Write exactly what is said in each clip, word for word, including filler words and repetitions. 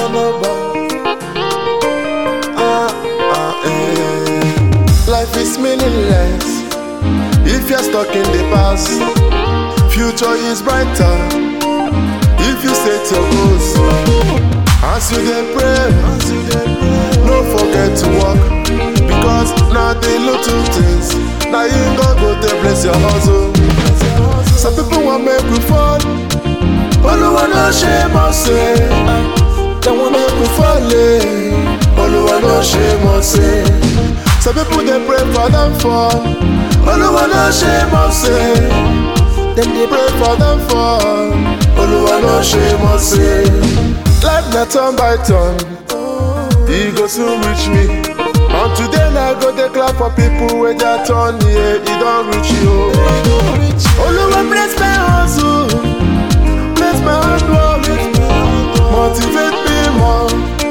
no bound. Ah, ah, eh. Life is meaningless if you're stuck in the past. Future is brighter if you set your goals. As you dey pray, no forget to walk, because na the little things na you God go take bless your hustle. Some people want make we fall, Oluwa no shame us say. They want make we fall, Oluwa no shame us say. Some people dey pray for them fall, Oluwa no shame us say. Them dey pray for them fall, Oluwa no shame us say. Life na turn by turn, he go soon reach me. And today I go dey clap for people wey their turn, yeah, he don reach you. Oluwa bless my hustle, bless my hard work, motivate me more,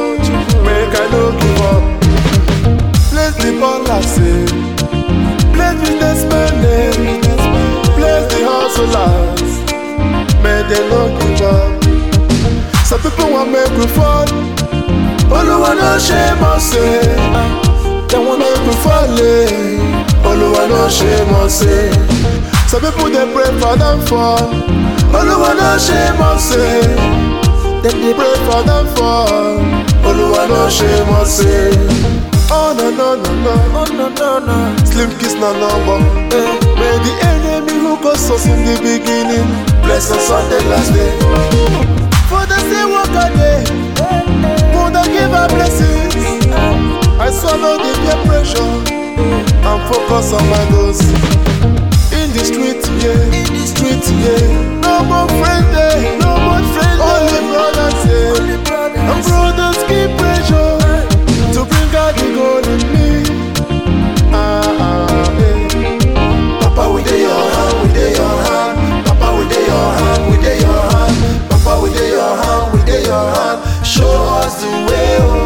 make I no give up. Bless the baller say, bless businessmen, bless the hustlers, make they no give up. Some people want make we fall, Oluwa no shame us say. They want make we fall, Oluwa no shame us say. Some people they pray for them fall, Oluwa no shame us say. Them they pray for them fall, Oluwa no shame us say. Oh no no no no, oh no no no. Slim kiss no number. Eh. May the enemy who caused us in the beginning bless us on the last day. For the same work a day, Mother give her blessings. I swallow the peer pressure and focus on my goals. In the street, yeah, in the street, yeah. No more friend there, no more friend there. Only brothers, yeah. And brothers keep pressure to bring out the gold in me. Ah, ah, yeah. Papa, we dey your hand, we dey your hand. Papa, we dey your hand, we dey your hand. Papa, we dey your hand, we dey your hand. Show us the way, oh.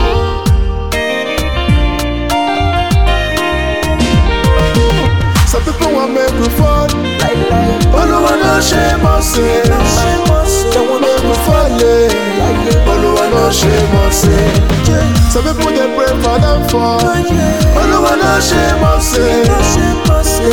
Some people want make we fall, Oluwa no shame us say. They want make we fall, Oluwa no shame us say. Some people they pray for them fall, Oluwa no shame us say.